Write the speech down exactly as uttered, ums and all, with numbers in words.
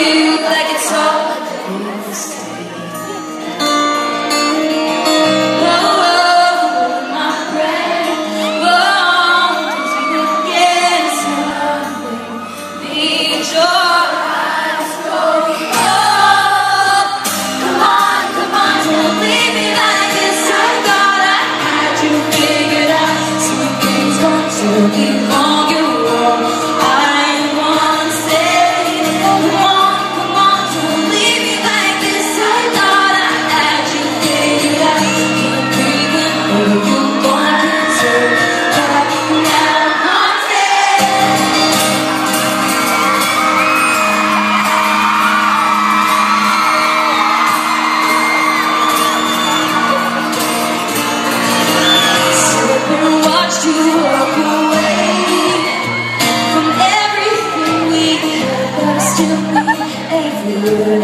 you like it's all a mistake. Oh, oh, my prayer, oh, cause we could get something. Need your eyes, oh, oh, come on, come on, don't leave me like this. I thought I had you figured out. Some things won't take you long, you're wrong. I want to stay. Come on, come on, don't leave me like this. I thought I had you figured out. Keep breathing, or you're gonna get so hot. Now I'm dead. Sit and watch you walk away from everything we had, but I still need every word